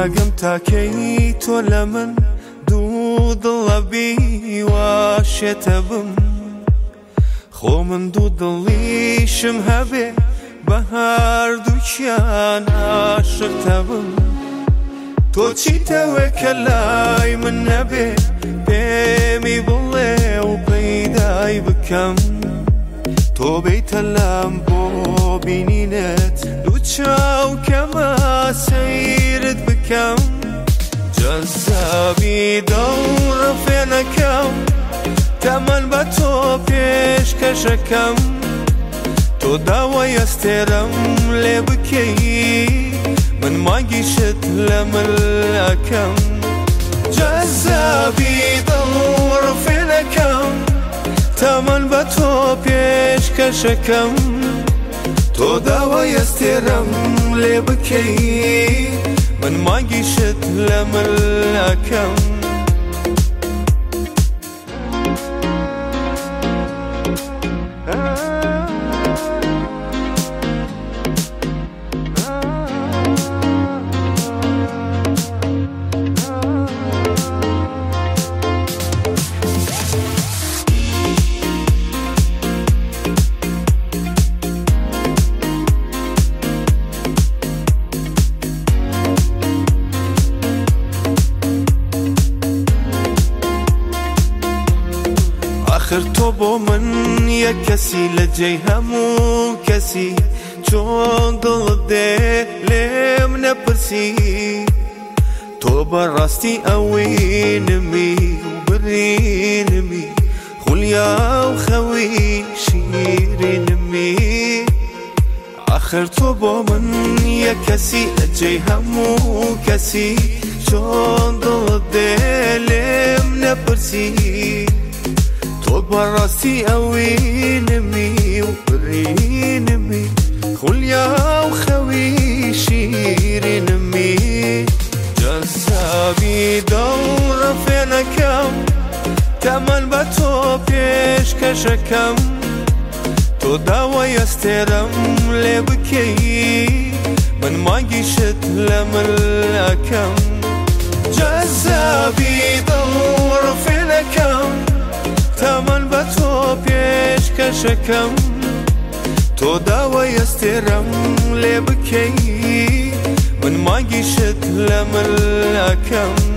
ناگەم تاکەی تۆ لە من دوو دڵە بیواشێتە بم خۆ من دوو دڵیشم هەبێ بە هەردووکیان عاشقتە بم تۆ چیتەوێ کە لای من نەبێ پێمی بڵێ و پەیدای بکەم تۆ بیتە لام بۆ بینینت دوو چاو کەمە سەیرت بکەم جەزابی دەوڕە فێنەکەم تەمەن بە تۆ پێشکەشەکەم تۆ داوای ئەستێرەم لێ بکەی من مانگیشت لە ملەکەم جەزابی دەوڕە فێنەکەم تەمەن بە تۆ پێشکەشەکەم تۆ داوای ئەستێرەم لێ بکەی من مانگیشت لە ملەکەم آخر تو بۆ من یەک کەسی لە جێی هەموو کەسی چۆن دڵت دێ لێم نەپرسی تۆ بەڕاستی ئەوینمی و برینمی خولیا و خەوی شیرینمی آخر تۆ بۆ من یەک کەسی لە جێی هەموو کەسی چۆن دڵت دێ لێم نەپرسی تۆ بەڕاستی ئەوینمی و برینمی خولیا و خەوی شیرینمی جەزابی دەوڕە فێنەکەم تەمەن بە تۆ پێشکەشەکەم تۆ داوای ئەستێرەم لێ بکەی من مانگیشت لە ملەکەم جەزابی دەوڕە فێنەکەم تەمەن بە تۆ پێشکەشەکەم تۆ داوای ئەستێرەم لێ بکەی من مانگیشت لە ملەکەم